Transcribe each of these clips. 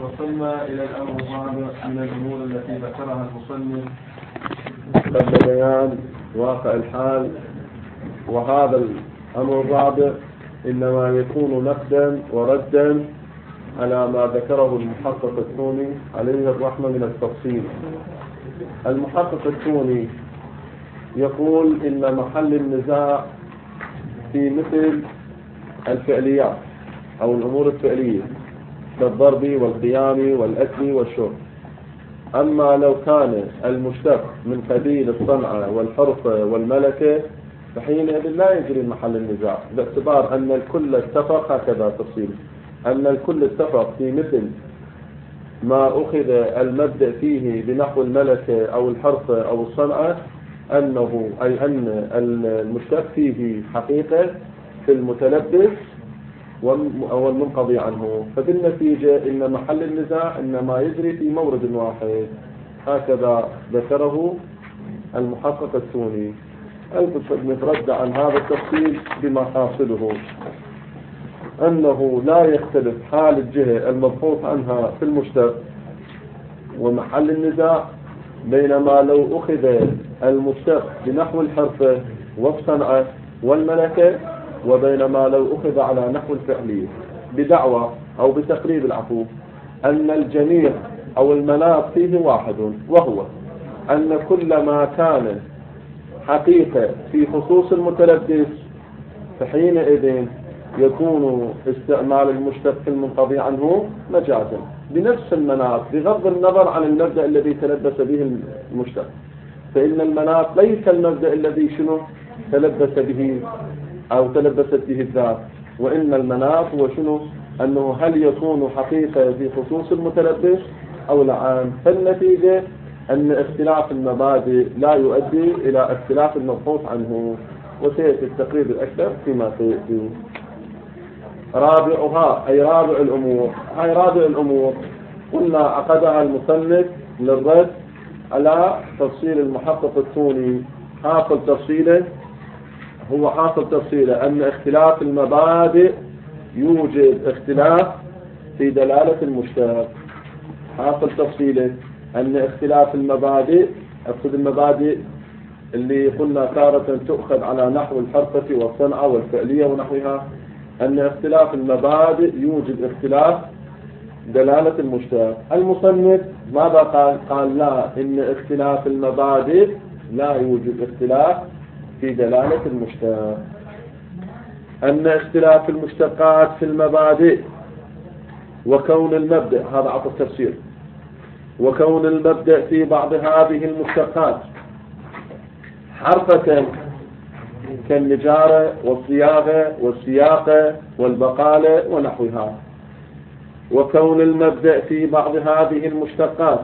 وصلنا إلى الأمر الرابع من الأمور التي ذكرها المصنف قبل بيان واقع الحال. وهذا الأمر الرابع إنما يكون نقدا وردا على ما ذكره المحقق الثوني عليه الرحمة من التفصيل. المحقق الثوني يقول إن محل النزاع في مثل الفعليات أو الأمور الفعلية كالضرب والقيام والأكل والشرب. أما لو كان المشتق من قبيل الصنعة والحرف والملكة فحينئذ لا يجري محل النزاع، باعتبار أن الكل اتفق، هكذا تفصيل، أن الكل اتفق في مثل ما أخذ المبدأ فيه بنحو الملكة أو الحرف أو الصنعة، أنه أي أن المشتق فيه حقيقة في المتلبس والمنقضي عنه. فبالنتيجة إن محل النزاع إنما يجري في مورد واحد، هكذا ذكره المحقق الثوني. المصنف رد عن هذا التفصيل بما حاصله أنه لا يختلف حال الجهة المبحوث عنها في المشتق ومحل النزاع، بينما لو أخذ المشتق بنحو الحرف والصنعة والملكة، وبينما لو أخذ على نحو الفعلية، بدعوى أو بتقريب العفو أن الجميع أو المناط فيه واحد، وهو أن كل ما كان حقيقة في خصوص المتلبس فحينئذ يكون استعمال المشتق المنقضي عنه مجازا بنفس المناط، بغض النظر عن المبدأ الذي تلبس به المشتق. فإن المناط ليس المبدأ الذي شنو تلبس به أو تلبست به الذات، وإن المناط هو شنو أنه هل يكون حقيقة في خصوص المتلبس أو العام. فالنتيجة أن اختلاف المبادئ لا يؤدي إلى اختلاف المبحوث عنه، وسيأتي التقريب الأكثر فيما سيأتي. رابعها أي رابع الأمور، هاي رابع الأمور قلنا عقدها المصنف للرد على تفصيل المحقق الثوني. حاصل تفصيله أن اختلاف المبادئ يوجد اختلاف في دلالة المشتق. حاصل تفصيله أن اختلاف المبادئ، أقصد المبادئ اللي قلنا تارة تؤخذ على نحو الحرفة والصنعة والفعلية ونحوها، أن اختلاف المبادئ يوجد اختلاف دلالة المشتق. المصنف ماذا قال؟ قال لا، إن اختلاف المبادئ لا يوجد اختلاف في دلالة المشتق. أن اختلاف المشتقات في المبادئ وكون المبدأ، هذا عطى التفسير، وكون المبدأ في بعض هذه المشتقات حرفة كالنجارة والصياغة والسياقة والبقالة ونحوها، وكون المبدأ في بعض هذه المشتقات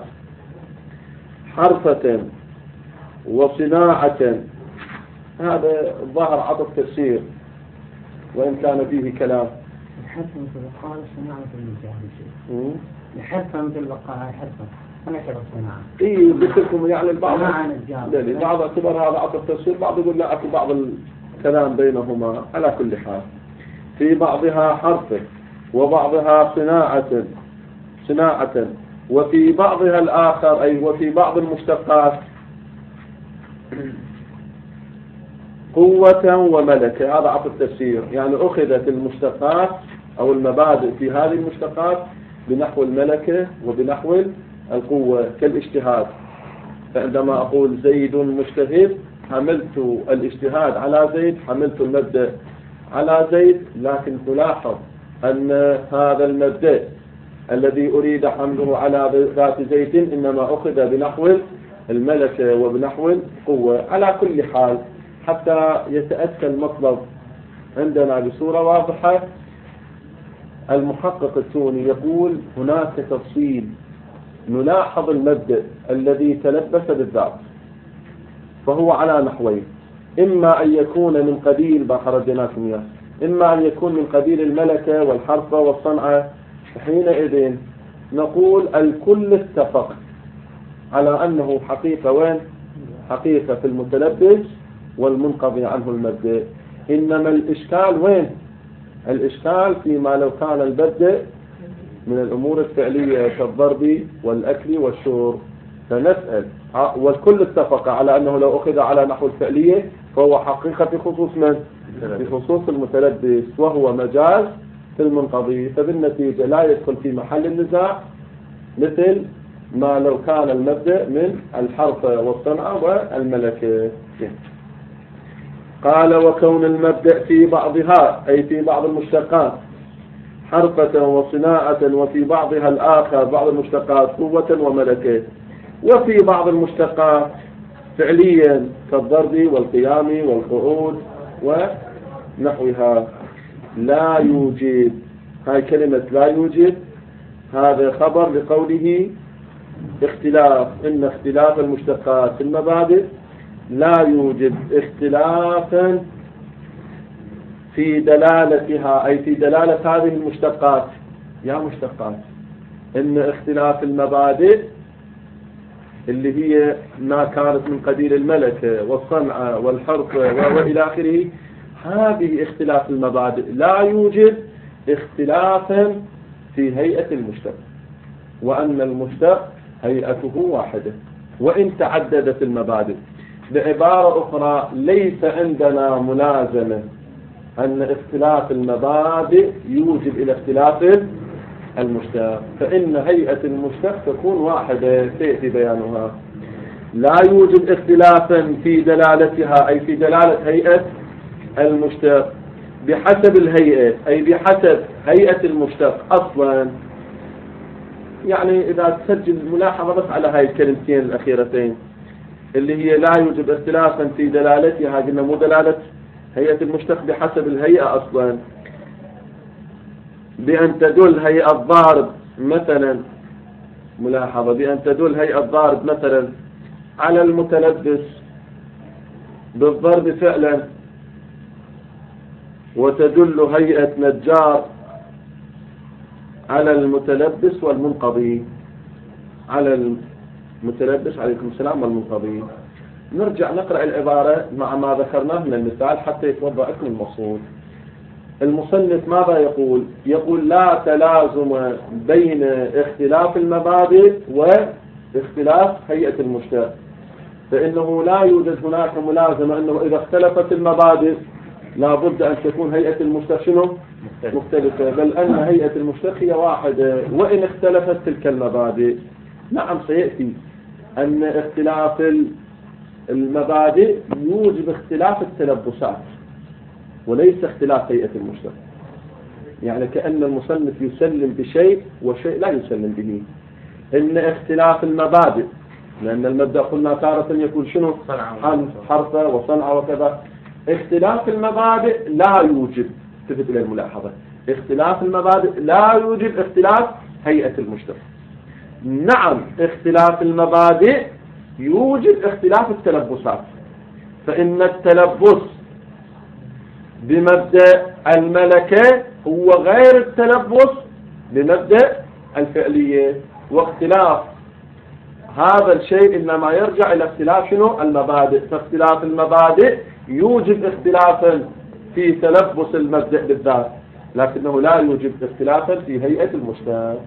حرفة وصناعة، هذا ظاهر عطى التفسير وإن كان فيه كلام. الحرفة مثل البقالة صناعة النجارة، الحرفة مثل البقالة حرفة أنا كذا صناعة. إيه ذكركم يعني البعض بعض اعتبر هذا عطى التفسير، بعض يقول لا أكو بعض الكلام بينهما. على كل حال في بعضها حرفة وبعضها صناعة وفي بعضها الآخر أي وفي بعض المشتقات قوة وملكة. هذا عطى التفسير، يعني أخذت المشتقات أو المبادئ في هذه المشتقات بنحو الملكة وبنحو القوة كالاجتهاد. فعندما أقول زيد مجتهد حملت الاجتهاد على زيد، حملت المبدأ على زيد، لكن تلاحظ أن هذا المبدأ الذي أريد حمله على ذات زيد إنما أخذ بنحو الملكة وبنحو القوة. على كل حال حتى يتأتى المطلب عندنا بصورة واضحة، المحقق الثوني يقول هناك تفصيل، نلاحظ المبدأ الذي تلبس بالذات فهو على نحوين، إما أن يكون من قبيل بخرجناكم إياه، إما أن يكون من قبيل الملكة والحرفة والصنعة. حينئذ نقول الكل اتفق على أنه حقيقة، وين حقيقة في المتلبس والمنقضي عنه المبدأ. إنما الإشكال وين؟ الإشكال فيما لو كان المبدأ من الأمور الفعلية كالضرب والأكل والشرب. فنسأل والكل اتفق على أنه لو أخذ على نحو الفعلية فهو حقيقة في خصوص من؟ في خصوص المتلبس، وهو مجاز في المنقضي. فبالنتيجة لا يدخل في محل النزاع مثل ما لو كان المبدأ من الحرف والصنعة والملكة. قال وكون المبدأ في بعضها أي في بعض المشتقات حرفة وصناعة، وفي بعضها الآخر بعض المشتقات قوة وملكة، وفي بعض المشتقات فعليا كالضرب والقيام والقعود ونحوها. لا يوجد، هاي كلمة لا يوجد هذا خبر لقوله اختلاف، إن اختلاف المشتقات في المبادئ لا يوجد اختلافا في دلالتها أي في دلالة هذه المشتقات. يا مشتقات إن اختلاف المبادئ اللي هي ما كانت من قبيل الملكة والصنعة والحرف وإلى آخره، هذه اختلاف المبادئ لا يوجد اختلافا في هيئة المشتق، وأن المشتق هيئته واحدة وإن تعددت المبادئ. بعبارة أخرى ليس عندنا ملازمة أن اختلاف المبادئ يوجب إلى اختلاف المشتق، فإن هيئة المشتق تكون واحدة سيأتي بيانها. لا يوجد اختلافا في دلالتها أي في دلالة هيئة المشتق بحسب الهيئة أي بحسب هيئة المشتق أصلا. يعني إذا تسجل ملاحظة بس على هاي الكلمتين الأخيرتين اللي هي لا يوجد اختلافا في دلالتها، قلنا مو دلالة هيئة المشتق بحسب الهيئة أصلا، بأن تدل هيئة الضارب مثلا، ملاحظة بأن تدل هيئة الضارب مثلا على المتلبس بالضرب فعلا، وتدل هيئة نجار على المتلبس والمنقضي، على المتلبس عليكم السلام والمنقضي. نرجع نقرأ العبارة مع ما ذكرناه من المثال حتى يتوضح اسم المقصود. المصنف ماذا يقول؟ يقول لا تلازم بين اختلاف المبادئ واختلاف هيئة المشتق، فإنه لا يوجد هناك ملازمة أنه إذا اختلفت المبادئ لا بد أن تكون هيئة المشتق شنو؟ مختلفة، بل أن هيئة المشتق هي واحدة وإن اختلفت تلك المبادئ. نعم سيأتي أن اختلاف المبادئ يوجب اختلاف التلبسات وليس اختلاف هيئة المشتق. يعني كأن المصنف يسلم بشيء وشيء لا يسلم به. إن اختلاف المبادئ، لأن المبدأ قلنا تارة يكون شنو؟ حرفة وصنعة وكذا. اختلاف المبادئ لا يوجب، تفت إلى الملاحظة، اختلاف المبادئ لا يوجب اختلاف هيئة المشتق. نعم اختلاف المبادئ يوجب اختلاف التلبسات، فإن التلبس بمبدأ الملكة هو غير التلبس بمبدأ الفعلية، واختلاف هذا الشيء إنما يرجع إلى اختلاف شنو؟ المبادئ. فاختلاف المبادئ يوجب اختلافا في تلبس المبدأ بالذات، لكنه لا يوجب اختلافا في هيئة المشتق.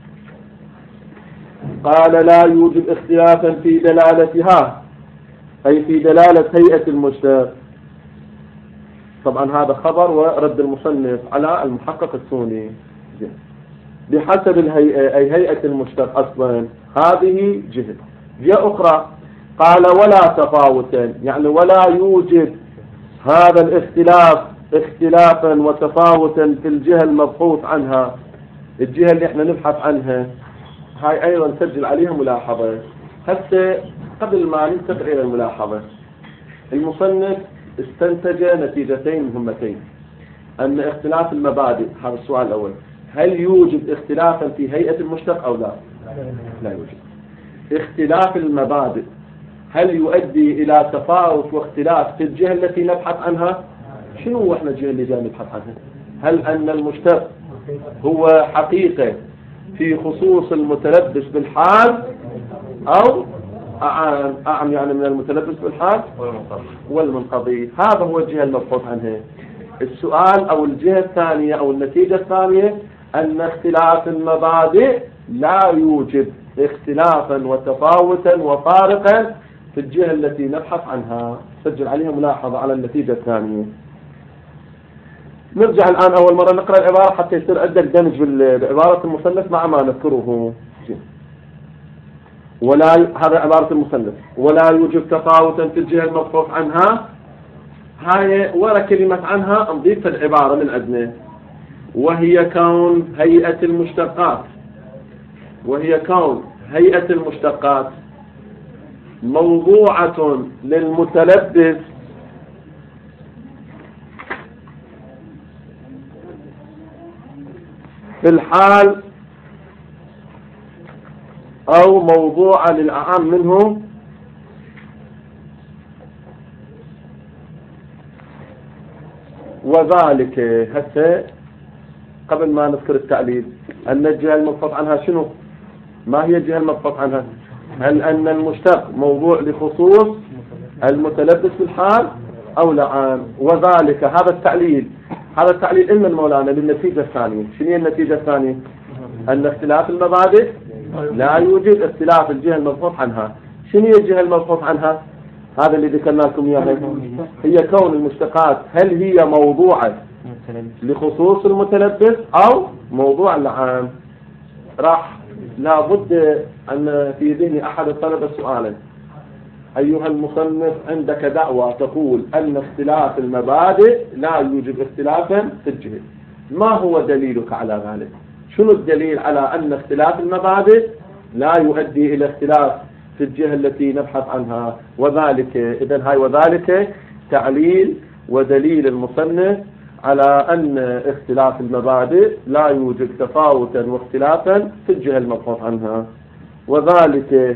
قال لا يوجب اختلافا في دلالتها أي في دلالة هيئة المشتق. طبعا هذا خبر ورد المصنف على المحقق السوني بحسب الهيئة أي هيئة المشتق أصلا. هذه جهة. جهة أخرى قال ولا تفاوتا، يعني ولا يوجد هذا الاختلاف اختلافا وتفاوتا في الجهة المبحوث عنها، الجهة اللي احنا نبحث عنها. هاي أيضا سجل عليها ملاحظة. حتى قبل ما ننتقل إلى الملاحظة، المصنف استنتج نتيجتين مهمتين. أن اختلاف المبادئ، هذا السؤال الأول، هل يوجد اختلافا في هيئة المشتق أو لا؟ لا يوجد. اختلاف المبادئ هل يؤدي إلى تفاوت واختلاف في الجهة التي نبحث عنها؟ شنو احنا الجهة اللي جاي نبحث عنها؟ هل أن المشتق هو حقيقة في خصوص المتلبس بالحال أو أعم يعني من المتلبس بالحال والمنقضي؟ هذا هو الجهة المبحوث عنها. السؤال أو الجهة الثانية أو النتيجة الثانية أن اختلاف المبادئ لا يوجب اختلافا وتفاوتا وفارقا في الجهة التي نبحث عنها. سجل عليها ملاحظة على النتيجة الثانية. نرجع الآن أول مرة نقرأ العبارة حتى يصير عندك دمج بعبارة المصنف مع ما نذكره. هذا عبارة المصنف. ولا يوجب تفاوتا في الجهة المبحوث عنها. هاي ورا كلمة عنها نضيف العبارة من عندنا، وهي كون هيئة المشتقات موضوعة للمتلبس في الحال أو موضوعة للأعم منه وذلك. هسه قبل ما نذكر التعليل أن الجهة المبحوث عنها شنو؟ ما هي الجهة المبحوث عنها؟ هل أن المشتق موضوع لخصوص المتلبس في الحال أو الأعم؟ وذلك هذا التعليل إلنا مولانا للنتيجة الثانية. شنو هي النتيجة الثانية؟ أن اختلاف المبادئ لا يوجد اختلاف الجهة المبحوث عنها. شنو هي الجهة المبحوث عنها؟ هذا اللي ذكرنا لكم إياه. هي كون المشتقات هل هي موضوعة لخصوص المتلبس أو موضوع العام. راح لابد أن في ذهن أحد الطلبة سؤالا: أيها المصنف عندك دعوة تقول أن اختلاف المبادئ لا يوجب اختلافا في الجهة، ما هو دليلك على ذلك؟ شنو الدليل على أن اختلاف المبادئ لا يؤدي إلى اختلاف في الجهة التي نبحث عنها؟ وذلك إذن هاي وذلك تعليل ودليل المصنف على أن اختلاف المبادئ لا يوجد تفاوتا واختلافا في الجهة المبحوث عنها. وذلك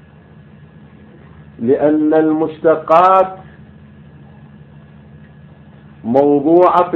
لأن المشتقات موضوعة في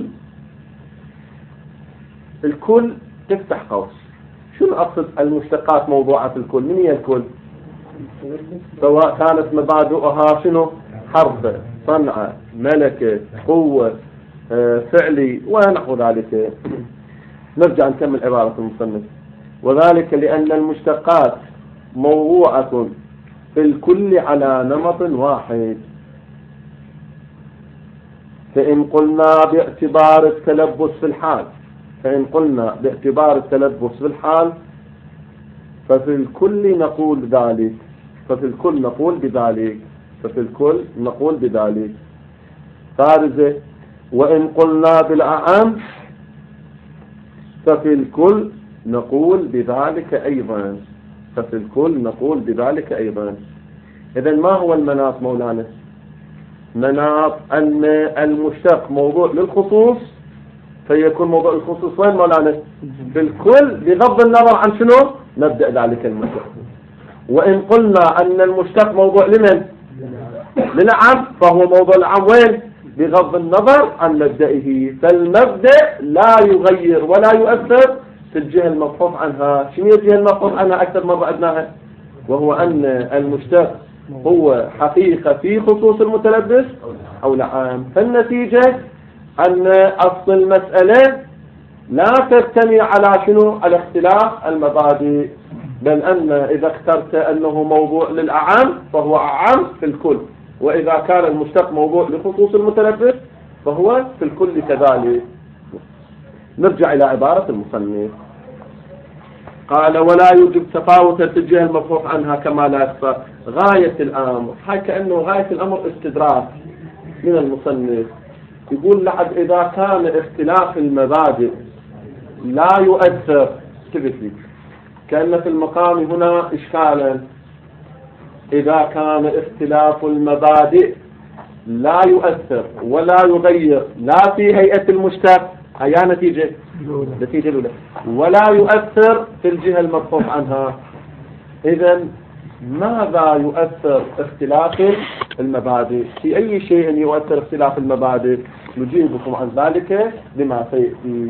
الكل تفتح قوس. شنو أقصد المشتقات موضوعة في الكل؟ من هي الكل؟ سواء كانت مبادئها شنو؟ حرف، صنعة، ملكة، قوة، فعلي ونحو ذلك. نرجع نكمل عبارة المصنف. وذلك لأن المشتقات موضوعة في الكل على نمط واحد. فإن قلنا باعتبار التلبس في الحال ففي الكل نقول بذلك. ثالثة: وإن قلنا بالأعم ففي الكل نقول بذلك أيضا. إذن ما هو المناط مولانا؟ مناط أن المشتق موضوع للخصوص فيكون موضوع الخصوص وين مولانا؟ في الكل بغض النظر عن شنو؟ نبدأ ذلك المشتق. وإن قلنا أن المشتق موضوع لمن؟ للعم، فهو موضوع العم وين؟ بغض النظر عن مبدئه. فالمبدأ لا يغير ولا يؤثر في الجهة المبحوث عنها. شنو هي الجهة المبحوث عنها؟ أكثر مرة عدناها، وهو أن المشتق هو حقيقة في خصوص المتلبس أو العام. فالنتيجة أن أصل المسألة لا تبتني على شنو؟ على اختلاف المبادئ، بل أن إذا اخترت أنه موضوع للأعم فهو أعم في الكل، وإذا كان المشتق موضوع لخصوص المتلبس فهو في الكل كذلك. نرجع إلى عبارة المصنف. قال: ولا يوجب تفاوتا في الجهة المبحوث عنها كما لا يخفى. غاية الأمر، هاي كأنه غاية الأمر استدراك من المصنف. يقول لحد إذا كان اختلاف المبادئ لا يؤثر، تبتلي كأن في المقام هنا إشكالا. إذا كان اختلاف المبادئ لا يؤثر ولا يغير لا في هيئة المشتق، هي نتيجة الأولى، ولا يؤثر في الجهة المبحوث عنها، إذن ماذا يؤثر اختلاف المبادئ؟ في أي شيء يؤثر اختلاف المبادئ؟ نجيبكم عن ذلك بما سيأتي.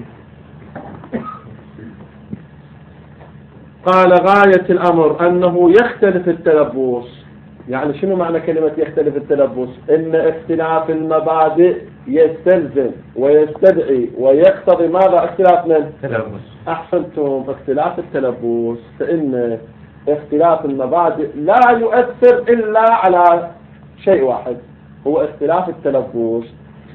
قال: غاية الأمر أنه يختلف التلبس يعني شنو معنى كلمة يختلف التلبس؟ إن اختلاف المبادئ يستلزم ويستدعي ويقتضي ماذا؟ اختلاف من؟ تلبس. أحسنتم. اختلاف التلبس، فإن اختلاف المبادئ لا يؤثر إلا على شيء واحد، هو اختلاف التلبس.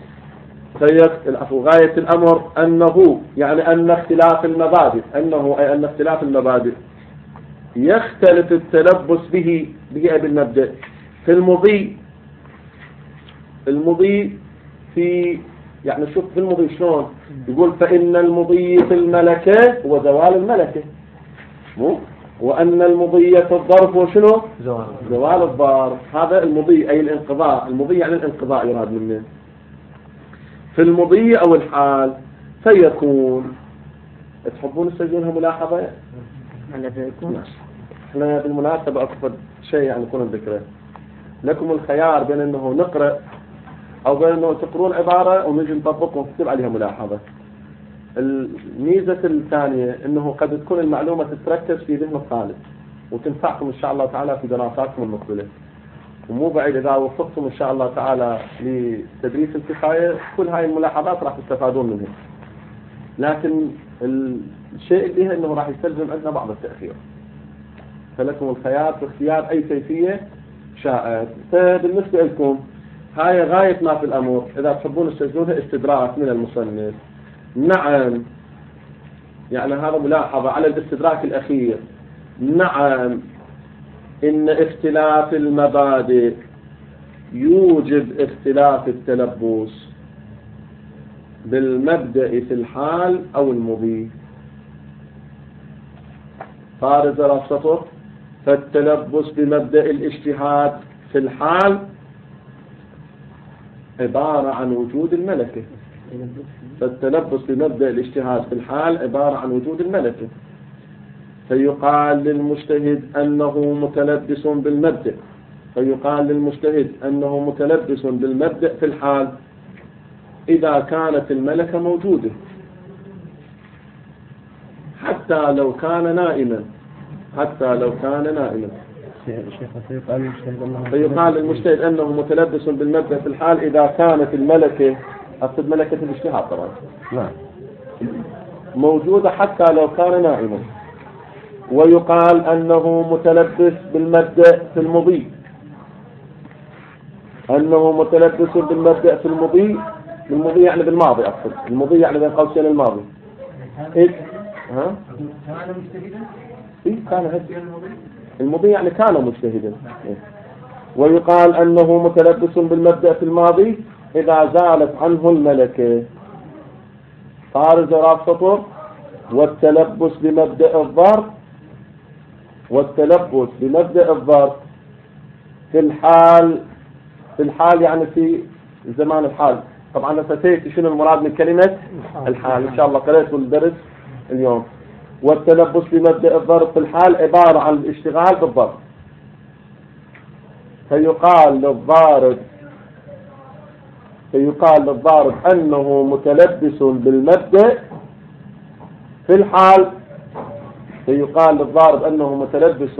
غاية الأمر أنه يعني أن اختلاف المبادئ، أي أن اختلاف المبادئ يختلف التلبس به بالمبدأ في المضي في يعني شوف في المضي شلون يقول فإن المضي في الملكة هو زوال الملكة، وأن المضي في الظرف وشنو زوال الظرف. هذا المضي أي الانقضاء، المضي يعني الانقضاء يراد منه في المضي أو الحال. فيكون تحبون تسجلونها ملاحظة؟ على فيكون احنا بالمناسبة أكثر شيء يعني نكون الذكرى لكم الخيار بين أنه نقرأ أو بين أنه تقرون عبارة ونجي نطبقها ونكتب عليها ملاحظة. الميزة الثانية أنه قد تكون المعلومة تتركز في ذهن الطالب وتنفعكم إن شاء الله تعالى في دراساتكم المقبلة، ومو بعيد إذا وفقتم إن شاء الله تعالى لتدريس الكفاية كل هاي الملاحظات راح تستفادون منها. لكن الشيء اللي أنه راح يستلزم عندنا بعض التأخير، فلكم الخيار في اختيار أي كيفية شاءت. فبالنسبة لكم هاي غاية ما في الأمر، إذا تحبون تسجلونها استدراك من المصنف. نعم يعني هذا ملاحظة على الاستدراك الأخير. نعم إن اختلاف المبادئ يوجب اختلاف التلبس بالمبدأ في الحال أو المضي. فارز رفضته. فالتلبس بمبدأ الاجتهاد في الحال عبارة عن وجود الملكة. فالتلبس بمبدأ الاجتهاد في الحال عبارة عن وجود الملكة. فيقال للمجتهد أنه متلبس بالمبدأ، فيقال للمجتهد أنه متلبس بالمبدأ في الحال إذا كانت الملكة موجودة حتى لو كان نائما، حتى لو كان نائما. فيقال للمجتهد أنه متلبس بالمبدأ في الحال إذا كانت الملكة، أقصد ملكة الاجتهاد طبعا، نعم، موجودة حتى لو كان نائما. ويقال أنه متلبس بالمبدأ في المضي، أنه متلبس بالمبدأ في المضي. المضي يعني بالماضي، أقصد المضي يعني بين قوسين الماضي. إيه؟ ها؟ كان مجتهدا؟ إيه كان المضي يعني كان مجتهدا. إيه؟ ويقال أنه متلبس بالمبدأ في الماضي إذا زالت عنه الملكة. طارز رافضته. والتلبس بمبدأ الظرف، والتلبس بمبدأ الظرف في الحال، في الحال يعني في زمان الحال. طبعا أنا ستيت شنو المراد من كلمة الحال إن شاء الله قرأته الدرس اليوم. والتلبس بمبدأ الظرف في الحال عبارة عن الاشتغال بالظرف. فيقال للضارب أنه متلبس بالمبدأ في الحال. فيقال للضارب أنه متلبس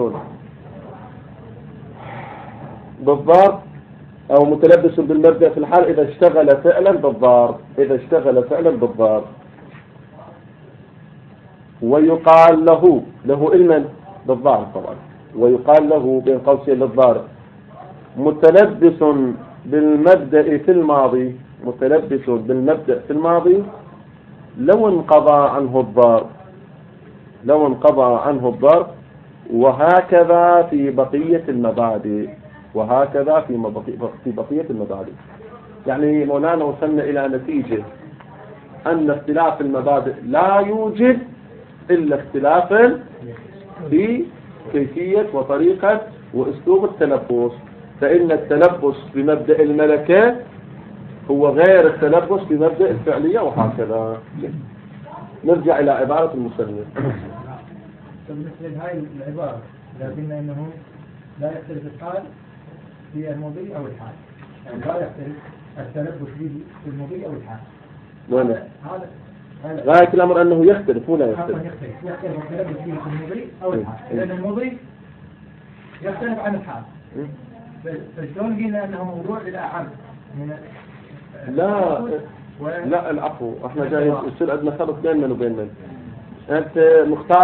بالضرب أو متلبس بالمبدأ في الحال إذا اشتغل فعلا بالضرب، إذا اشتغل فعلا بالضرب. ويقال له علما بالضارب طبعا، ويقال له بين قوسين للضارب متلبس بالمبدأ في الماضي، متلبس بالمبدأ في الماضي لو انقضى عنه الضرب، لو انقضى عنه الضرب. وهكذا في بقية المبادئ، وهكذا في بقية المبادئ. يعني مولانا وصلنا إلى نتيجة أن اختلاف المبادئ لا يوجد إلا اختلافا في كيفية وطريقة وأسلوب التلبس. فإن التلبس بمبدأ الملكة هو غير التلبس بمبدأ الفعلية، وهكذا. نرجع إلى عبارة المصنف. بالنسبة لهذه العبارة لكن أنه لا يختلف الحال في الماضي أو الحال، يعني لا يختلف التلبس به في الماضي أو الحال. وين؟ غاية الأمر أنه يختلف ولا يختلف؟ يختلف التلبس به في الماضي أو الحال، لأن الماضي يختلف عن الحال. فشلون قلنا أنه موضوع للأعم من لا العفو، احنا جايين يصير عندنا خلط بيننا وبين من. انت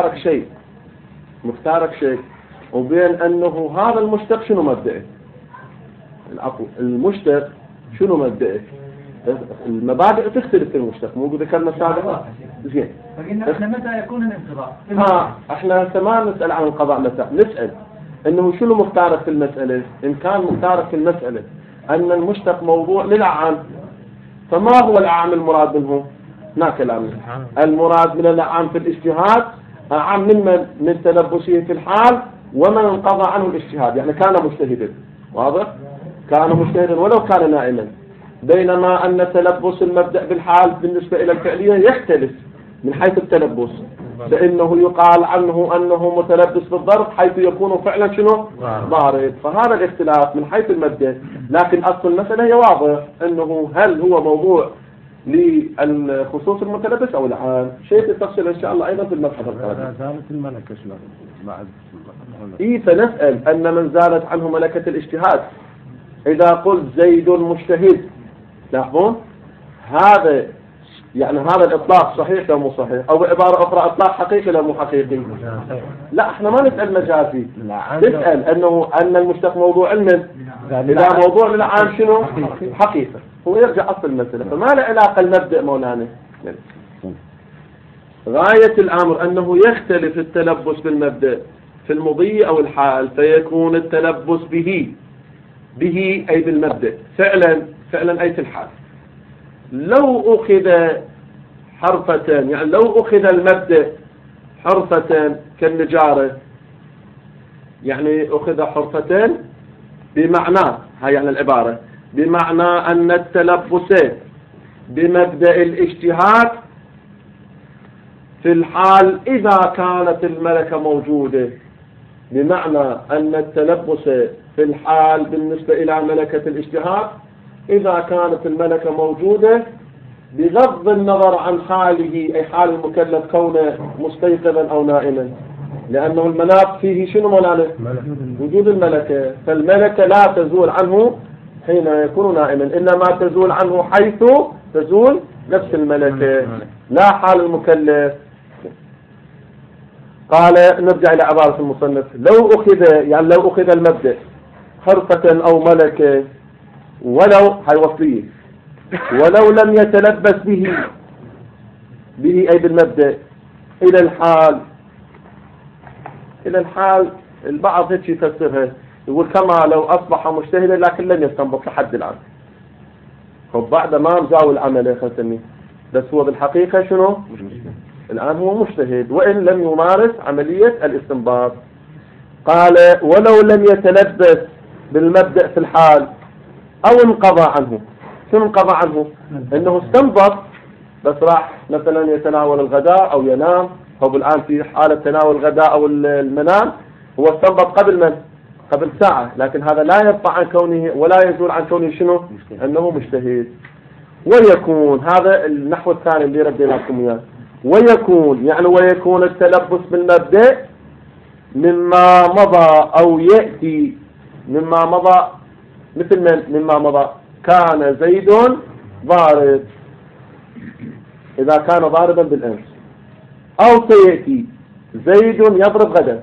مختارك شيء وبين انه هذا المشتق شنو مبدئه. العفو، المشتق شنو مبدئه؟ المبادئ تختلف في المشتق، مو ذكرنا سابقا. زين، فقلنا احنا متى يكون الانقضاء؟ احنا ما نسأل عن القضاء متى، نسأل انه شنو مختارك في المسألة. ان كان مختارك في المسألة ان المشتق موضوع للعام، فما هو العام المراد منه؟ هناك العام المراد من العام في الاجتهاد، عام من تلبسه في الحال ومن انقضى عنه الاجتهاد، يعني كان مجتهدا. واضح؟ كان مجتهدا ولو كان نائما. بينما أن تلبس المبدأ بالحال بالنسبة إلى الفعلية يختلف من حيث التلبس، فإنه يقال عنه أنه متلبس بالضرب حيث يكون فعلا شنو؟ ضارب. فهذا الاختلاف من حيث المبدأ، لكن أصل المسألة هي واضح أنه هل هو موضوع للخصوص المتلبس أو العام. شيء التفصيل إن شاء الله أيضا في المبحث القادم. زالت الملكة شلون بعد؟ فنسأل أن من زالت عنه ملكة الاجتهاد، إذا قلت زيد مجتهد، لاحظون هذا يعني هذا الإطلاق صحيح أو مو صحيح؟ أو بعبارة أخرى إطلاق حقيقي أو مو حقيقي؟ لا، احنا ما نسأل مجازي، نسأل أن المشتق موضوع علم. إذا موضوع للعام شنو؟ حقيقة. هو يرجع أصل المسألة، فما له علاقة المبدأ مولانا. غاية الأمر أنه يختلف التلبس بالمبدأ في المضي أو الحال، فيكون التلبس به أي بالمبدأ فعلا أي في الحال. لو أخذ حرفة، يعني لو أخذ المبدأ حرفة كالنجارة، يعني أخذ حرفتين بمعنى، هاي يعني العبارة، بمعنى أن التلبس بمبدأ الاجتهاد في الحال إذا كانت الملكة موجودة، بمعنى أن التلبس في الحال بالنسبة إلى ملكة الاجتهاد إذا كانت الملكة موجودة بغض النظر عن حاله، أي حال المكلف كونه مستيقظا أو نائما، لأنه المناط فيه شنو مولانا؟ وجود الملكة. فالملكة لا تزول عنه حين يكون نائما، إنما تزول عنه حيث تزول نفس الملكة لا حال المكلف. قال نرجع إلى عبارة المصنف، لو أخذ المبدأ حرفة أو ملكة ولو هاي وصية، ولو لم يتلبس به أي بالمبدأ إلى الحال البعض هيك يفسرها، يقول كما لو أصبح مجتهدا لكن لم يستنبط لحد الآن، بعد ما مزاول عمله خلينا نسميه، بس هو بالحقيقة شنو؟ الآن هو مجتهد وإن لم يمارس عملية الاستنباط. قال ولو لم يتلبس بالمبدأ في الحال أو انقضى عنه. شنو انقضى عنه؟ إنه استنبط بس راح مثلا يتناول الغداء أو ينام، هو الآن في حالة تناول الغداء أو المنام، هو استنبط قبل ساعة، لكن هذا لا يبقى عن كونه ولا يزول عن كونه شنو؟ أنه مجتهد. ويكون هذا النحو الثاني اللي ردينا لكم إياه، ويكون التلبس بالمبدأ مما مضى أو يأتي مما مضى، مثل مما مضى كان زيد ضارب، إذا كان ضاربا بالأمس، أو سيأتي زيد يضرب غدا.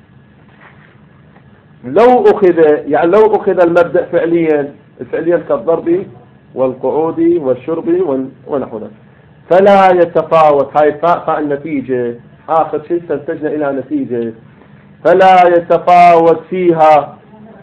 لو أخذ المبدأ فعليا كالضرب والقعود والشرب ونحو ذلك، فلا يتفاوت، هاي فاء النتيجة آخر شيء تنتجنا إلى نتيجة، فلا يتفاوت فيها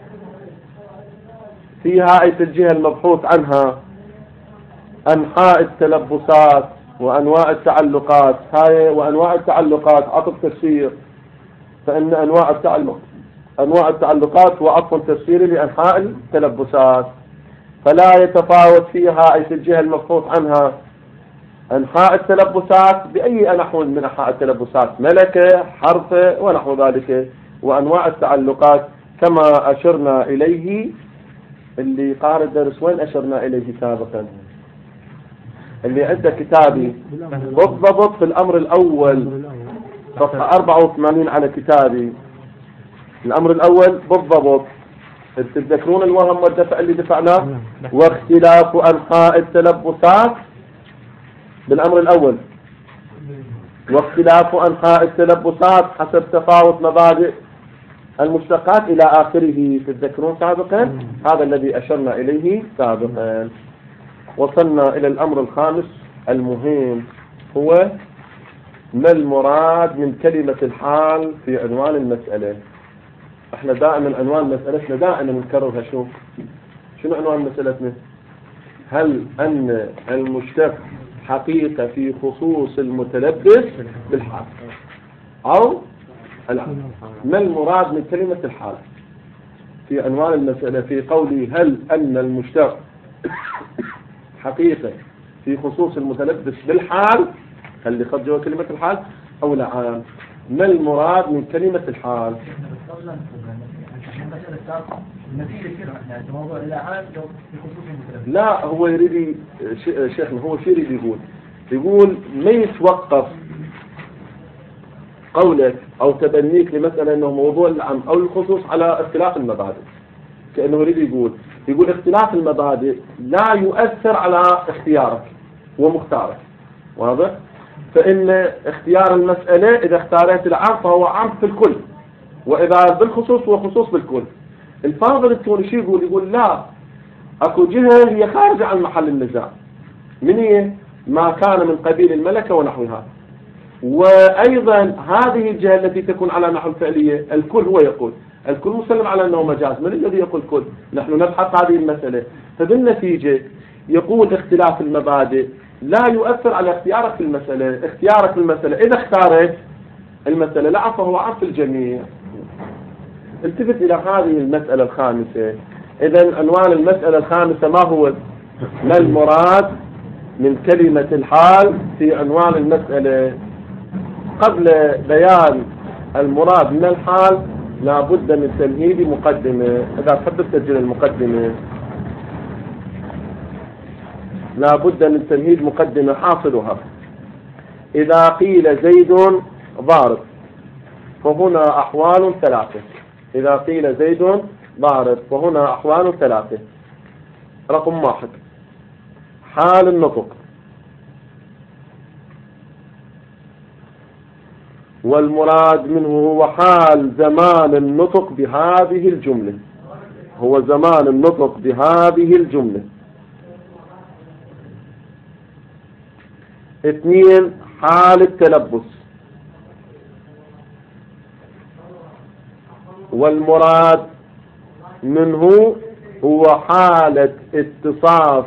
أي في الجهة المبحوث عنها أنحاء التلبسات وأنواع التعلقات. هاي وأنواع التعلقات عطف تفسير، فإن أنواع التعلقات وعطف تفسيري لأنحاء التلبسات. فلا يتفاوت فيها أي في الجهة المبحوث عنها أنحاء التلبسات بأي نحو من أنحاء التلبسات، ملكة، حرف ونحو ذلك، وأنواع التعلقات كما أشرنا إليه. اللي قارئ الدرس وين أشرنا إليه سابقا؟ اللي عنده كتابي بالضبط في الأمر الأول صفحة 84 على كتابي، الأمر الأول بالضبط تتذكرون الوهم والدفع اللي دفعناه؟ واختلاف أنحاء التلبسات بالأمر الأول، واختلاف أنحاء التلبسات حسب تفاوت مبادئ المشتقات إلى آخره. تتذكرون سابقا؟ هذا الذي أشرنا إليه سابقا. وصلنا إلى الأمر الخامس المهم، هو ما المراد من كلمة الحال في عنوان المسألة. احنا دائما عنوان مسألتنا دائما نكررها. شنو عنوان مسألتنا؟ هل أن المشتق حقيقة في خصوص المتلبس بالحال، أو الآن ما المراد من كلمة الحال في عنوان المسألة؟ في قولي هل أن المشتق حقيقة في خصوص المتلبس بالحال، اللي خد جوا كلمة الحال، أو لا، ما المراد من كلمة الحال؟ لا، هو يريد شيخنا، هو شو يريد يقول ما يتوقف قولك أو تبنيك لمسألة أنه موضوع العام أو الخصوص على اختلاف المبادئ. كأنه يريد يقول اختلاف المبادئ لا يؤثر على اختيارك ومختارك. واضح؟ فإن اختيار المسألة إذا اختارت العام فهو عام في الكل، وإذا بالخصوص هو خصوص بالكل. الفاضل التونسي يقول لا، أكو جهة هي خارجة عن محل النزاع، من هي؟ ما كان من قبيل الملكة ونحوها. وأيضا هذه الجهة التي تكون على نحو الفعلية الكل هو يقول، الكل مسلم على أنه مجاز. من الذي يقول كل؟ نحن نبحث هذه المسألة. فبالنتيجة يقول اختلاف المبادئ لا يؤثر على اختيارك في المسألة. اختيارك في المسألة إذا اختارت المسألة لا فهو عام في الجميع. التفت إلى هذه المسألة الخامسة. إذن عنوان المسألة الخامسة ما هو؟ ما المراد من كلمة الحال في عنوان المسألة؟ قبل بيان المراد من الحال لا بد من تمهيد مقدمة. إذا تحب تسجل المقدمة لا بد من تمهيد مقدمة حاصلها: إذا قيل زيد ضارب فهنا أحوال ثلاثة. إذا قيل زيد ضارب فهنا أحوال ثلاثة. رقم 1 حال النطق، والمراد منه هو حال زمان النطق بهذه الجملة، هو زمان النطق بهذه الجملة. 2 حال التلبس، والمراد منه هو حالة اتصاف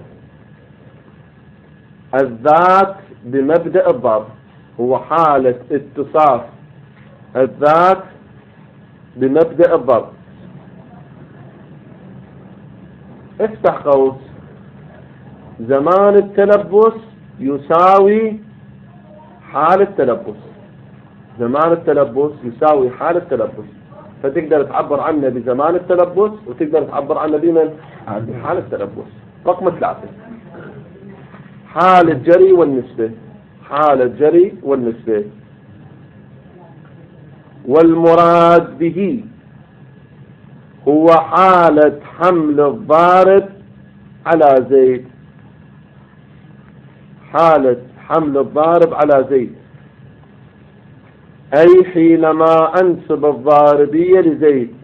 الذات بمبدأ الضرب، هو حالة اتصاف الذات بمبدأ الضرب. افتح قوس، زمان التلبس يساوي حال التلبس، زمان التلبس يساوي حال التلبس. فتقدر تعبر عنه بزمان التلبس وتقدر تعبر عنه بمن؟ حال التلبس. رقم 3 حال الجري والنسبة، حال الجري والنسبة، والمراد به هو حالة حمل الضارب على زيد، حالة حمل الضارب على زيد، أي حينما أنسب الضاربية لزيد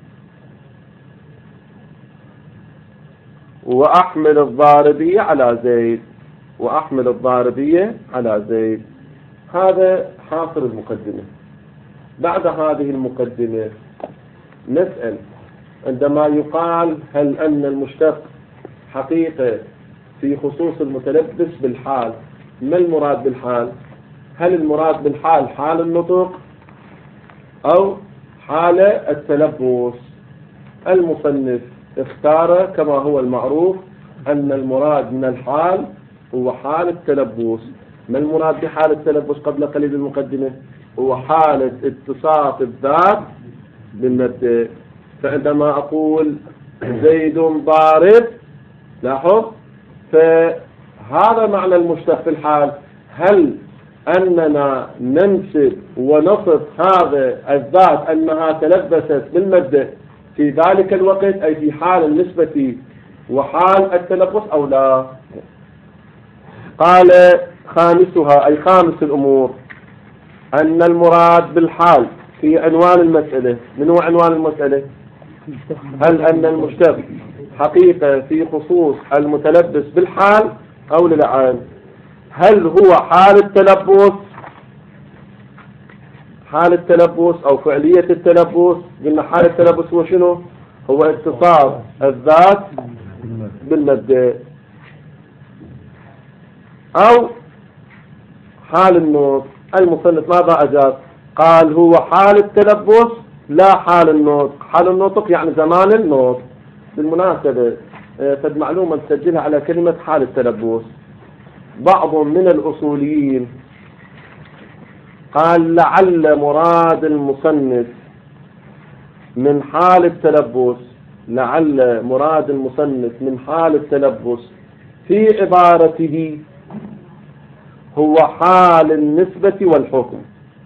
وأحمل الضاربية على زيد، وأحمل الضاربية على زيد. هذا حاصل المقدمة. بعد هذه المقدمة نسأل: عندما يقال هل أن المشتق حقيقة في خصوص المتلبس بالحال، ما المراد بالحال؟ هل المراد بالحال حال النطق أو حال التلبس؟ المصنف اختار كما هو المعروف أن المراد من الحال هو حال التلبس. ما المراد بحال التلبس قبل قليل المقدمة؟ هو حالة اتصاف الذات بالمبدأ. فعندما أقول زيد ضارب، لاحظ، فهذا معنى المشتق في الحال. هل أننا ننسب ونصف هذا الذات أنها تلبست بالمبدأ في ذلك الوقت أي في حال النسبة وحال التلفظ أو لا. قال خامسها أي خامس الأمور أن المراد بالحال في عنوان المسألة. من هو عنوان المسألة؟ هل أن المشتق حقيقة في خصوص المتلبس بالحال أو للعين؟ هل هو حال التلبس أو فعلية التلبس؟ قلنا حال التلبس هو شنو؟ هو اتصاف الذات بالمبدأ. أو حال النطق. المصنف ماذا أجاب؟ قال هو حال التلبس لا حال النطق. حال النطق يعني زمان النطق. بالمناسبة قد معلومة نسجلها على كلمة حال التلبس. بعض من الأصوليين قال لعل مراد المصنف من حال التلبس، لعل مراد المصنف من حال التلبس في عبارته هو حال النسبة والحكم.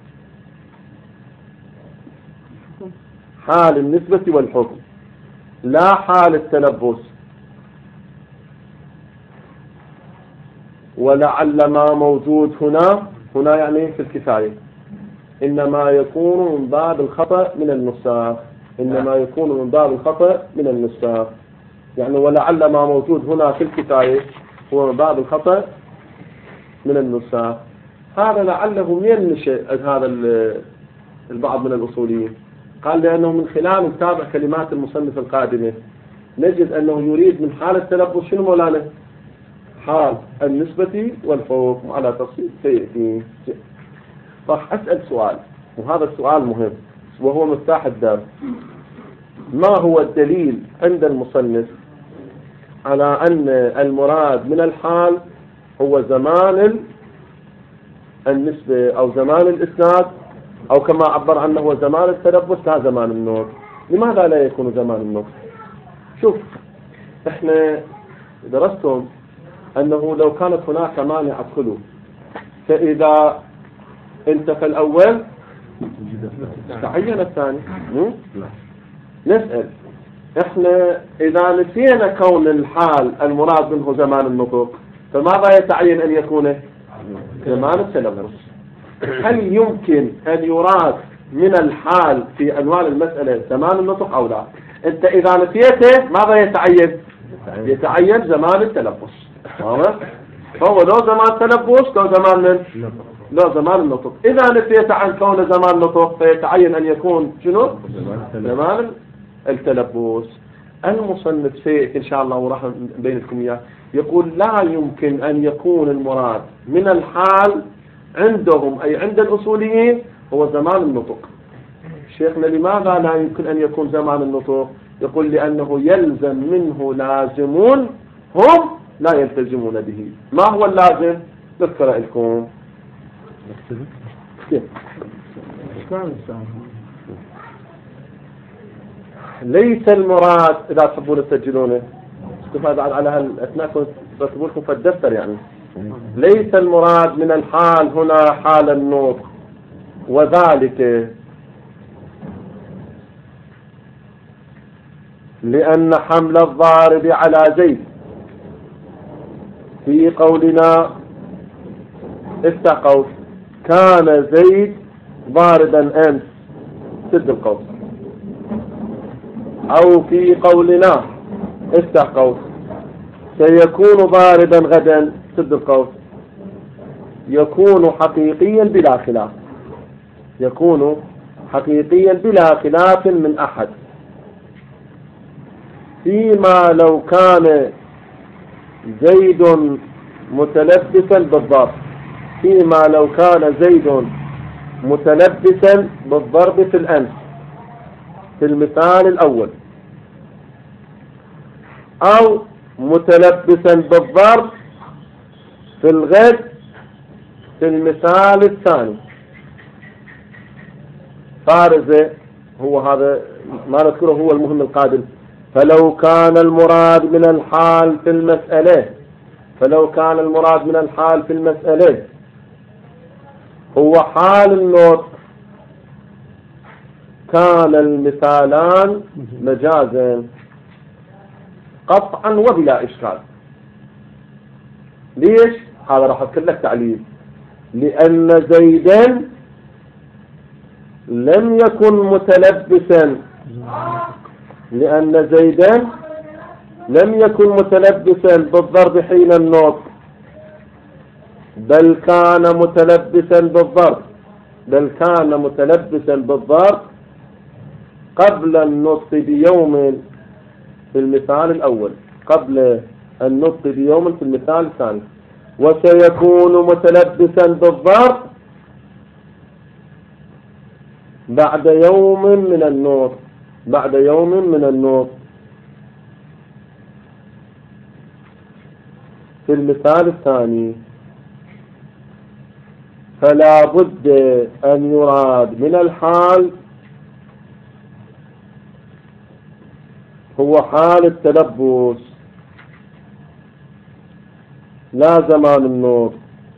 حال النسبة والحكم لا حال التلبس. ولعل ما موجود هنا يعني في الكفاية إنما يكون من باب الخطأ من النساخ. إنما يكون من باب الخطأ من النساخ. يعني ولعل ما موجود هنا في الكفاية هو من باب الخطأ من النساخ. هذا لعله من نشأ هذا البعض من الأصوليين. قال لأنه من خلال متابعة كلمات المصنف القادمة نجد أنه يريد من حال التلبس شنو مولانا؟ حال النسبة والحكم على تفصيل سيئتين. راح أسأل سؤال، وهذا السؤال مهم وهو مفتاح الدرس. ما هو الدليل عند المصنف على أن المراد من الحال هو زمان النسبة أو زمان الإسناد، أو كما عبر عنه هو زمان التلبس لا زمان النطق؟ لماذا لا يكون زمان النطق؟ شوف، احنا درستم أنه لو كانت هناك مانع أدخله، فإذا انتفى الأول تعين الثاني. نسأل احنا إذا نسينا كون الحال المراد منه زمان النطق فماذا يتعين أن يكون زمان التلبس؟ هل يمكن أن يراد من الحال في عنوان المسألة زمان النطق أو لا؟ أنت إذا نسيته ماذا يتعين؟ يتعين زمان التلبس. فهو لو زمان تلبس لو زمان النطق. إذا نسيت عن كون زمان النطق فيتعين أن يكون شنو؟ زمان التلبس. المصنف سيئك إن شاء الله وراح بينكم إياه يقول لا يمكن أن يكون المراد من الحال عندهم أي عند الأصوليين هو زمان النطق. شيخنا لماذا لا يمكن أن يكون زمان النطق؟ يقول لأنه يلزم منه لازمون هم لا يلتزمون به. ما هو اللازم؟ نذكر لكم. ليس المراد إذا تحبون تسجلونه استفاد على هالأثناء كنت بكتب لكم في الدفتر يعني. ليس المراد من الحال هنا حال النطق، وذلك لأن حمل الضارب على زيد في قولنا افتح قوس كان زيد ضاربا أمس سد القوس، أو في قولنا افتح قوس سيكون ضاربا غدا سد القوس، يكون حقيقيا بلا خلاف. يكون حقيقيا بلا خلاف من أحد. فيما لو كان زيد متلبسا بالضرب، فيما لو كان زيد متلبسا بالضرب في الأنف في المثال الأول، أو متلبسا بالضرب في الغد في المثال الثاني. فارزة هو هذا ما نذكره هو المهم القادم. فلو كان المراد من الحال في المسألة، فلو كان المراد من الحال في المسألة هو حال النطق كان المثالان مجازا قطعا وبلا إشكال. ليش؟ هذا راح أذكر لك تعليل. لأن زيدا لم يكن متلبسا، لأن زيدا لم يكن متلبسا بالضرب حين النطق، بل كان متلبسا بالضرب قبل النطق بيوم في المثال الأول، قبل النطق بيوم في المثال الثاني، وسيكون متلبسا بالضرب بعد يوم من النطق في المثال الثاني. فلا بد أن يراد من الحال هو حال التلبس لا زمان النطق.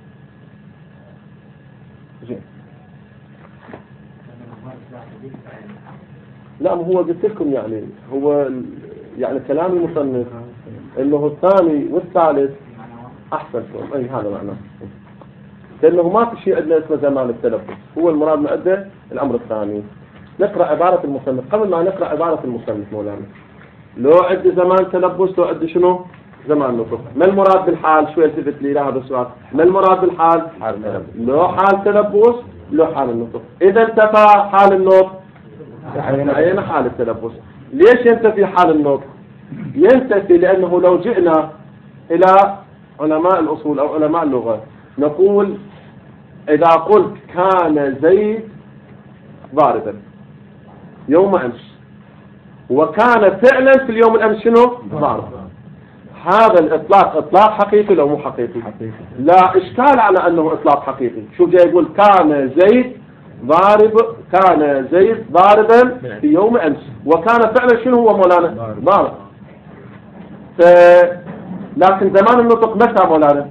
لا، ما هو قلت لكم هو كلام المصنف انه الثاني والثالث احسنكم، اي هذا معناه، لانه ما في شيء عندنا اسمه زمان التلبس، هو المراد من عنده الامر الثاني. نقرا عباره المصنف قبل ما نقرا عباره المصنف مولانا. لو عندي زمان تلبس، لو عندي شنو؟ زمان نطق. ما المراد بالحال؟ شوي التفت لي لهذا السؤال. ما المراد بالحال؟ لو حال تلبس، لو حال النطق. اذا انتفى حال النطق عين حال التلبس. ليش ينتفي حال النطق؟ ينتفي لأنه لو جئنا إلى علماء الأصول أو علماء اللغة نقول إذا قلت كان زيد ضاربا يوم أمس، وكان فعلا في اليوم الأمس شنو؟ ضارب. هذا الإطلاق إطلاق حقيقي لو مو حقيقي؟ لا إشكال على أنه إطلاق حقيقي. شو جاي يقول كان زيد ضاربا في يوم أمس، وكان فعلا شنو هو مولانا؟ ضارب. لكن زمان النطق متى مولانا؟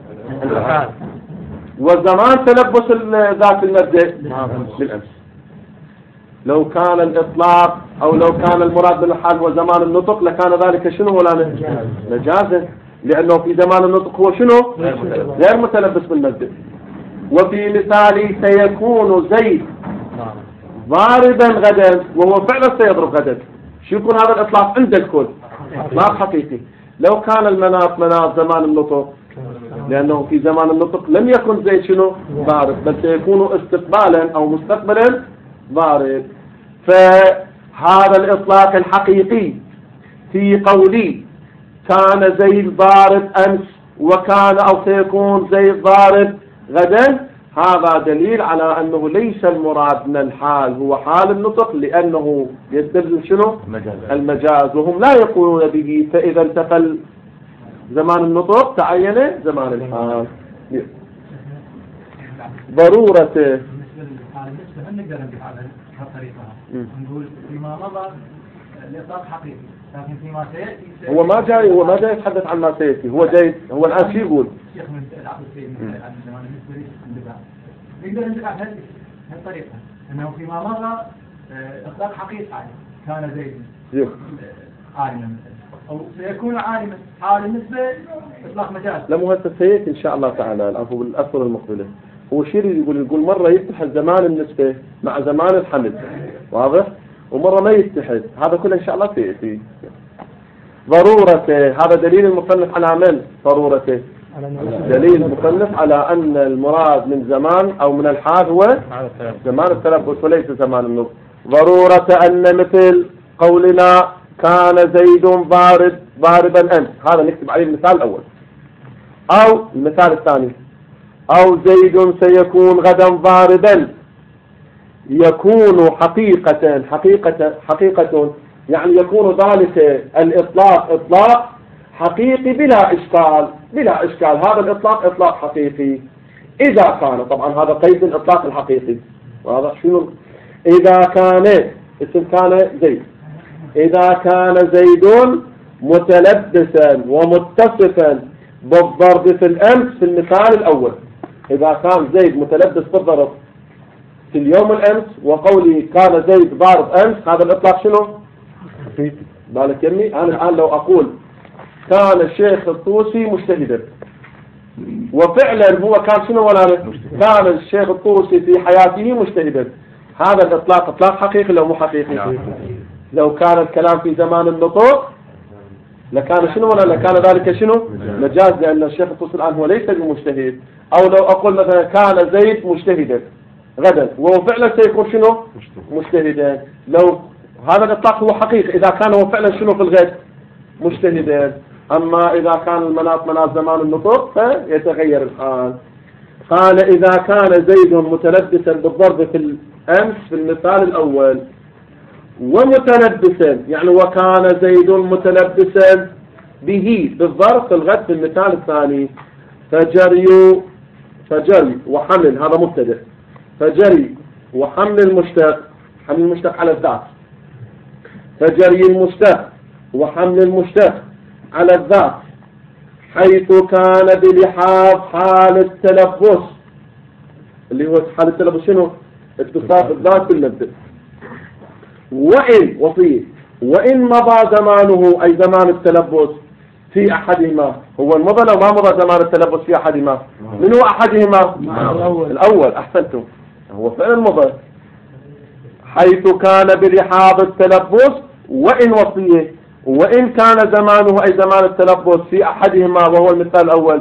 وزمان تلبس ذات المبدأ بالأمس. لو كان الإطلاق أو لو كان المراد بالحال وزمان النطق لكان ذلك شنو مولانا؟ مجازا، لأنه في زمان النطق هو شنو؟ غير متلبس بالمبدأ. وفي مثالي سيكون زيد ضاربا غدا، وهو فعلا سيضرب غدا. شو يكون هذا الإطلاق عند الكل؟ إطلاق حقيقي. لو كان المناط مناط زمان النطق، لأنه في زمان النطق لم يكن زيد شنو؟ ضارب، بل سيكون استقبالا أو مستقبلا ضارب. فهذا الإطلاق الحقيقي في قولي كان زيد ضارب أمس وكان أو سيكون زيد ضارب غدا، هذا دليل على أنه ليس المراد من الحال هو حال النطق، لأنه يستلزم شنو؟ المجاز، وهم لا يقولون به. فإذا انتقل زمان النطق تعين زمان الحال. ضرورته نقدر نقول بهالطريقة، نقول فيما مضى الإطلاق حقيقي، لكن فيما سيأتي هو ما جاي يتحدث عن ما سيأتي، هو الآن شو يقول؟ شيخ من العقل السيد عن زمان النبأ نقدر نقول بهالطريقة أنه فيما مضى إطلاق حقيقي كان زيد عالما أو سيكون عالما، حال النسبة إطلاق مجاز. لا، مو هسه سيأتي إن شاء الله تعالى العفو بالأسر المقبلة. هو شيء يقول مرة يتحد زمان النسبة مع زمان الحمل، واضح؟ ومرة ما يتحد، هذا كله إن شاء الله سيأتي. ضرورته، هذا دليل المصنف على من؟ ضرورته دليل المصنف على أن المراد من زمان أو من الحال هو زمان التلبس وليس زمان النطق. ضرورة أن مثل قولنا كان زيد ضاربا أمس، هذا نكتب عليه المثال الأول، أو المثال الثاني، أو زيد سيكون غدا ضاربا، يكون حقيقة يعني يكون ذلك الإطلاق إطلاق حقيقي بلا إشكال. هذا الإطلاق إطلاق حقيقي إذا كان، طبعا هذا قيد الإطلاق الحقيقي، واضح شنو؟ إذا كان اسم كان زيد، إذا كان زيد متلبسا ومتصفا بالضرب في الأمس في المثال الأول، إذا كان زيد متلبس بالضرب في اليوم الأمس، وقولي كان زيد ضارب أمس، هذا الإطلاق شنو؟ بالك يمي أنا الآن لو أقول كان الشيخ الطوسي مجتهدا، وفعلا هو كان شنو ولا كان الشيخ الطوسي في حياته مجتهدا، هذا الإطلاق إطلاق حقيقي لو مو حقيقي؟ لو كان الكلام في زمان النطق لكان شنو ولا لكان ذلك شنو؟ مجاز، لأن الشيخ الطوسي الآن هو ليس بمجتهد. أو لو أقول مثلا كان زيد مجتهدا غدا، وهو فعلا سيكون شنو؟ مجتهدا. لو هذا الإطلاق هو حقيقي إذا كان هو فعلا شنو في الغد؟ مجتهدا. أما إذا كان المناط مناط زمان النطق فيتغير الحال. قال إذا كان زيد متلبسا بالضرب في الأمس في المثال الأول، ومتلبسا يعني وكان زيد متلبسا به بالضرب في الغد في المثال الثاني، فجري وحمل هذا مبتدأ، فجري وحمل المشتق، حمل المشتق على الذات، فجري المشتق وحمل المشتق على الذات حيث كان بلحاظ حال التلبس، اللي هو حال التلبس شنو؟ اتصاف الذات بالمبدأ. وإن وصيه وإن مضى زمانه أي زمان التلبس في أحدهما، هو مضى لو ما مضى زمان التلبس في أحدهما؟ من هو أحدهما؟ الأول. أحسنتم، هو فعلا مضى. حيث كان بلحاظ التلبس، وإن وصيه وإن كان زمانه أي زمان التلبس في أحدهما وهو المثال الأول،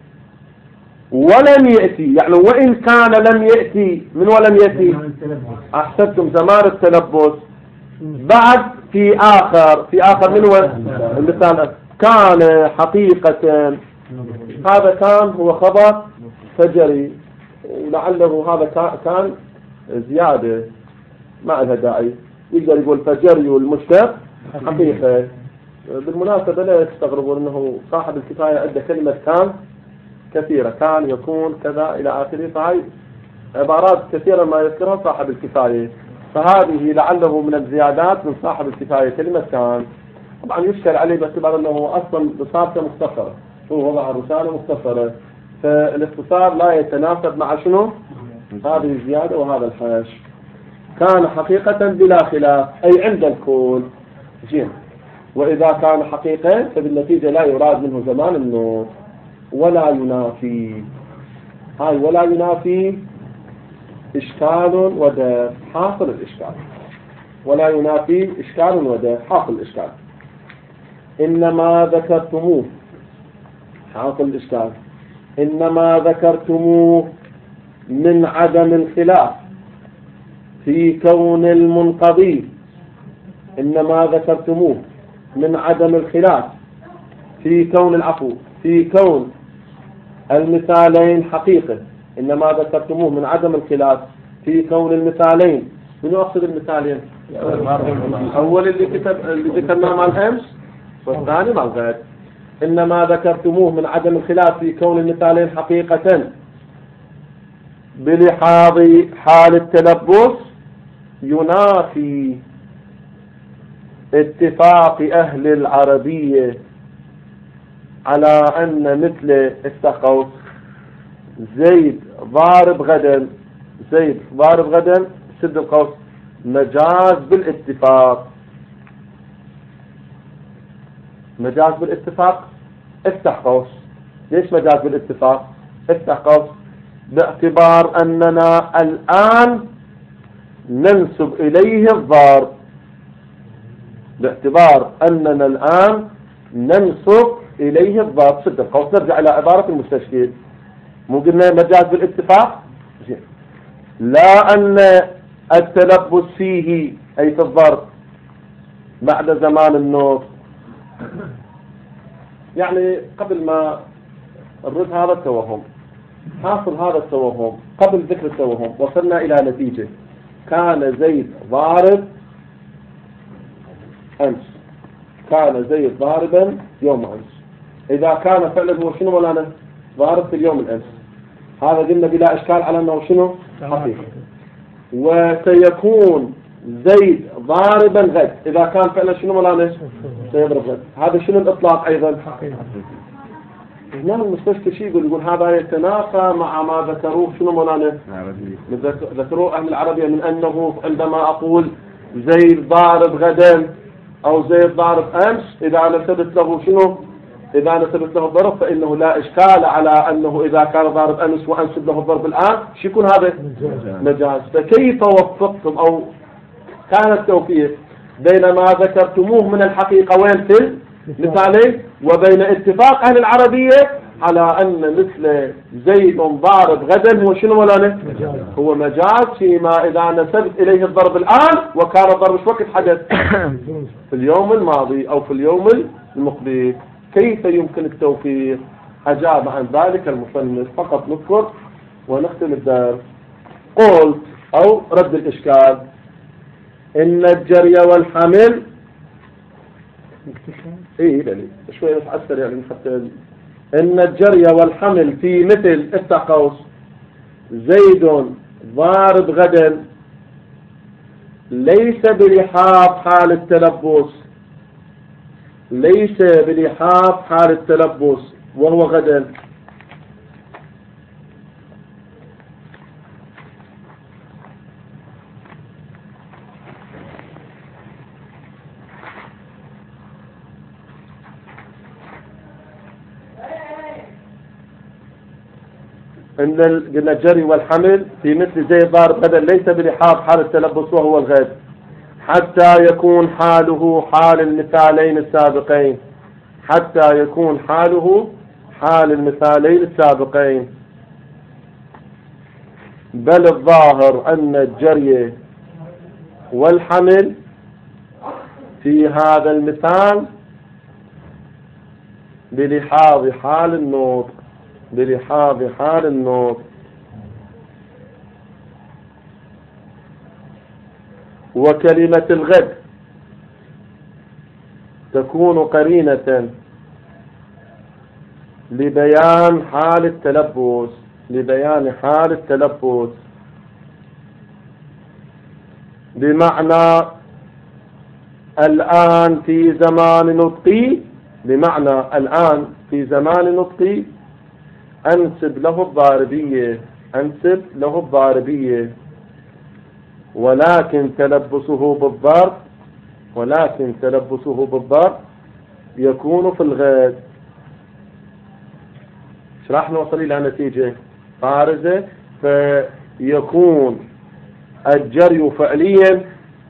ولم يأتي يعني وإن كان لم يأتي من ولم يأتي؟ أحسنتم، زمان التلبس بعد في آخر من هو المثال كان حقيقة، هذا كان هو خبر فجري، ولعله هذا كان زيادة ما لها داعي، يقدر يقول فجري والمشتق حقيقة. بالمناسبة لا تستغربوا أنه صاحب الكفاية أدى كلمة كان كثيرة، كان يكون كذا إلى آخره، فهي عبارات كثيرة ما يذكرها صاحب الكفاية، فهذه لعله من الزيادات من صاحب الكفاية كلمة كان. طبعا يشكل عليه باعتبار أنه أصلا رسالته مختصرة، هو وضع الرسالة مختصرة، فالاختصار لا يتناسب مع شنو؟ هذه الزيادة وهذا الحاش. كان حقيقة بلا خلاف أي عند الكون جين. وإذا كان حقيقة فبالنتيجة لا يراد منه زمان النور، ولا ينافي، هاي ولا ينافي إشكال ودافع، حاصل الإشكال، ولا ينافي إشكال ودافع حاصل الإشكال. إنما ذكرتموه حاصل الإشكال، إنما ذكرتموه من عدم الخلاف في كون المنقضي، إنما ذكرتموه من عدم الخلاف في كون العفو في كون المثالين حقيقة، إنما ذكرتموه من عدم الخلاف في كون المثالين. من يقصد المثالين؟ الأول اللي ذكرناه مع الأمس، والثاني مع الغد. إنما ذكرتموه من عدم الخلاف في كون المثالين حقيقة بلحاظ حال التلبس ينافي اتفاق أهل العربية على أن مثل استقوس زيد ضارب غدا، زيد ضارب غدا سد القوس مجاز بالاتفاق، مجاز بالاتفاق. افتح قوس. ليش مجاز بالاتفاق؟ افتح قوس باعتبار أننا الآن ننسب إليه الضارب، باعتبار أننا الآن ننسب إليه الضارب سد القوس. نرجع إلى عبارة المستشهد، مو قلنا مجاز بالاتفاق؟ لا أن التلبس فيه أي في الضرب بعد زمان النور. يعني قبل ما نرد هذا التوهم، حاصل هذا التوهم قبل ذكر التوهم وصلنا إلى نتيجة كان زيد ضارب أمس، كان زيد ضاربا يوم أمس. إذا كان فعلا هو شنو مولانا ضارب في اليوم الأمس، هذا قلنا بلا إشكال على أنه شنو حقيقي. وسيكون زيد ضاربا غد إذا كان فعلا شنو مولانا سيضرب غد، هذا شنو الإطلاق أيضا هنا المستشفى شيء يقول هذا يتنافى مع ما ذكروه شنو مولانا؟ ذكروه أهل العربية من أنه عندما أقول زيد ضارب غدا أو زيد ضارب أمس إذا نسبت له شنو؟ إذا نسبت له الضرب فإنه لا إشكال على أنه إذا كان ضارب أمس وأنسب له الضرب الآن شو يكون هذا؟ مجاز. فكيف وفقتم أو كان التوفيق بين ما ذكرتموه من الحقيقة وين في المثالين وبين اتفاق أهل العربية على أن مثل زيد ضارب غدا هو شنو مولانا؟ هو مجاز فيما إذا نسبت إليه الضرب الآن وكان الضرب وقت حدث في اليوم الماضي أو في اليوم المقبل. كيف يمكن التوفيق؟ أجاب عن ذلك المصنف. فقط نذكر ونختم الدرس. قلت أو رد الإشكال إن الجري والحمل شوية نتعسر يعني حتى إن الجري والحمل في مثل التقوس زيد ضارب غدا ليس بلحاظ حال التلبس، ليس بلحاظ حال التلبس وهو غدا، إن الجري والحمل في مثل زيد ضارب غدا ليس بلحاظ حال التلبس وهو الغد حتى يكون حاله حال المثالين السابقين، حتى يكون حاله حال المثالين السابقين. بل الظاهر أن الجري والحمل في هذا المثال بلحاظ حال النطق، بلحاظ حال النطق. وكلمة الغد تكون قرينة لبيان حال التلبس، لبيان حال التلبس، بمعنى الآن في زمان نطقي، بمعنى الآن في زمان نطقي أنسب له الضاربية، أنسب له الضاربية، ولكن تلبسه بالضرب، ولكن تلبسه بالضرب يكون في الغد. راح نوصل إلى نتيجة بارزة. فيكون الجري فعليا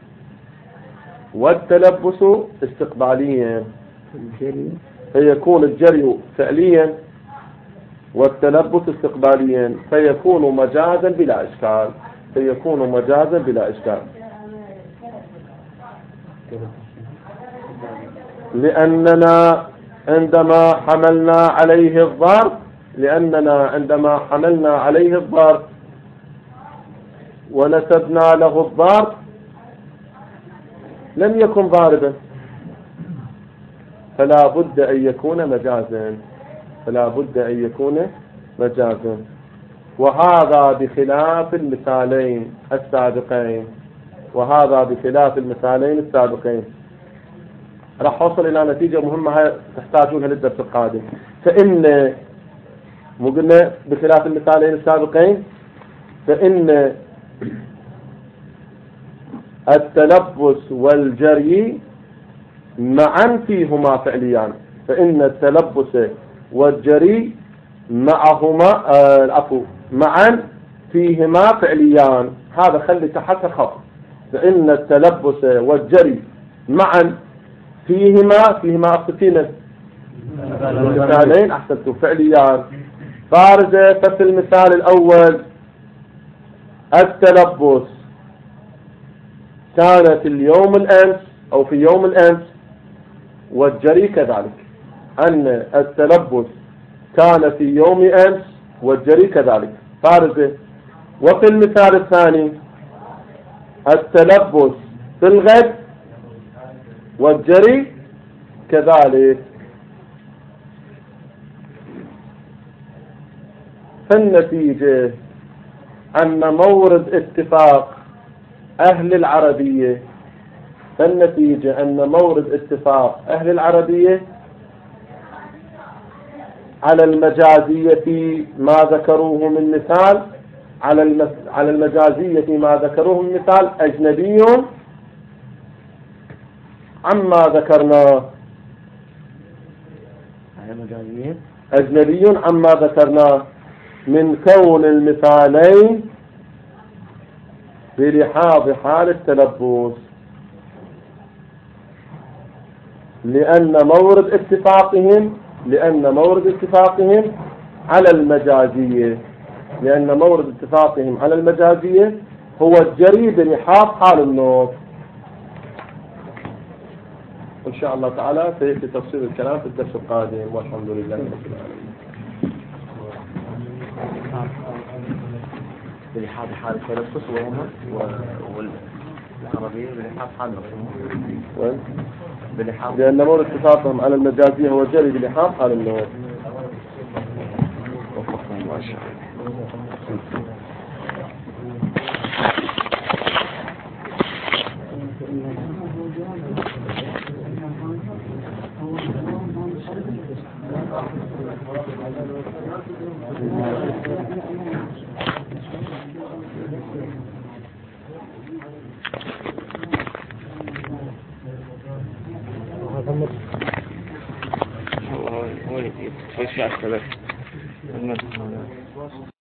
والتلبس استقباليا، فيكون الجري فعليا والتلبس استقباليا، فيكون مجازا بلا إشكال، فيكون مجازا بلا إشكال. لأننا عندما حملنا عليه الضرب، لأننا عندما حملنا عليه الضرب ونسبنا له الضرب لم يكن ضاربا، فلا بد أن يكون مجازا، فلا بد أن يكون مجازا. وهذا بخلاف المثالين السابقين، وهذا بخلاف المثالين السابقين. راح أوصل إلى نتيجة مهمة تحتاجونها للدرس القادم. فإن مو قلنا بخلاف المثالين السابقين، فإن التلبس والجري معا فيهما فعليان، فإن التلبس والجري معهما معا فيهما فعليان. هذا خلي تحت خط. فإن التلبس والجري معا فيهما أقصتين المثالين أحسنتم فعليان بارزة. ففي المثال الأول التلبس كان في اليوم الأمس أو في يوم الأمس، والجري كذلك، أن التلبس كان في يوم أمس والجري كذلك بارزة. وفي المثال الثاني التلبس في الغد والجري كذلك. فالنتيجة أن مورد اتفاق أهل العربية، فالنتيجة أن مورد اتفاق أهل العربية على المجازية ما ذكروه من مثال، على المجازية ما ذكروه من مثال أجنبي عما ذكرناه، أجنبي عما ذكرناه من كون المثالين بلحاظ حال التلبس، لأن مورد اتفاقهم على المجازية، لأن مورد اتفاقهم على المجازية هو الجري بلحاظ حال النص. إن شاء الله تعالى سيأتي تفصيل الكلام في الدرس القادم، والحمد لله رب العالمين. بلحاظ حال التلبس والعربية بلحاظ حال النص، لأن مورد اتفاقهم على المجازية هو الجري بلحاظ حال النص. وفقكم الله إن شاء الله. الله